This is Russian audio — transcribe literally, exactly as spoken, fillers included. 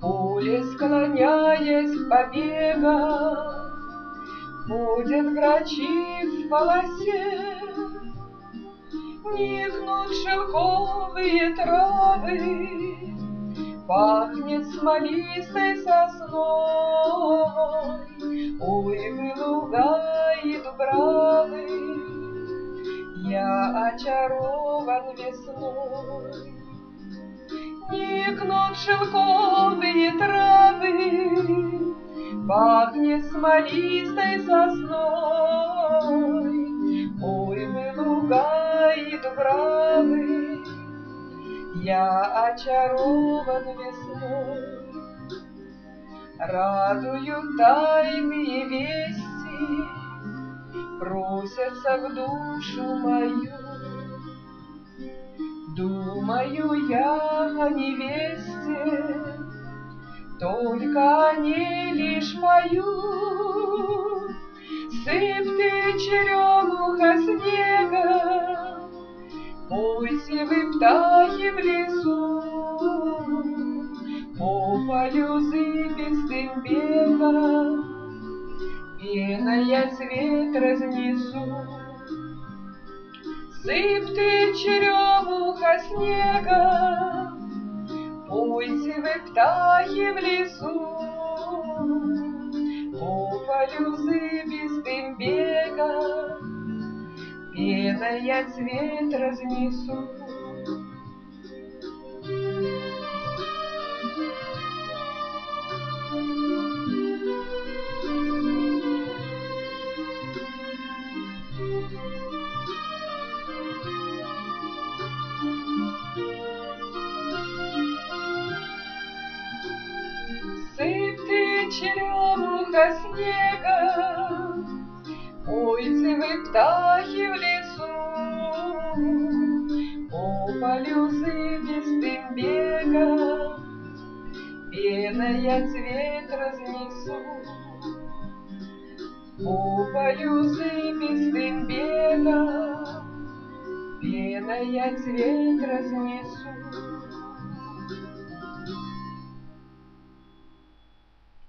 Пули, склоняясь к побегам, ходят грачи в полосе. Никнут шелковые травы, пахнет смолистой сосной. Ой, вы луга и дубравы, я очарован весной. Никнут шелковые травы, пахнет смолистой сосной. Ой, вы луга и дубравы, я очарован весной. Радуют тайные вести, просятся в душу мою. Думаю я о невесте, только они лишь поют. Сыпь ты, черемуха, снега, пойте вы, птахи, в лесу. По полю зыбистым бегом пеная цвет разнесу. Сыпь ты, черемуха, снега, пойте вы, птахи, в лесу. По полю зыбистым бегом пеная цвет разнесу. Сыпь ты, черемуха, снега, пойте вы, птахи, в лесу. По полю зыбистым бегом пеная цвет разнесу. По полю зыбистым бегом пеная цвет разнесу.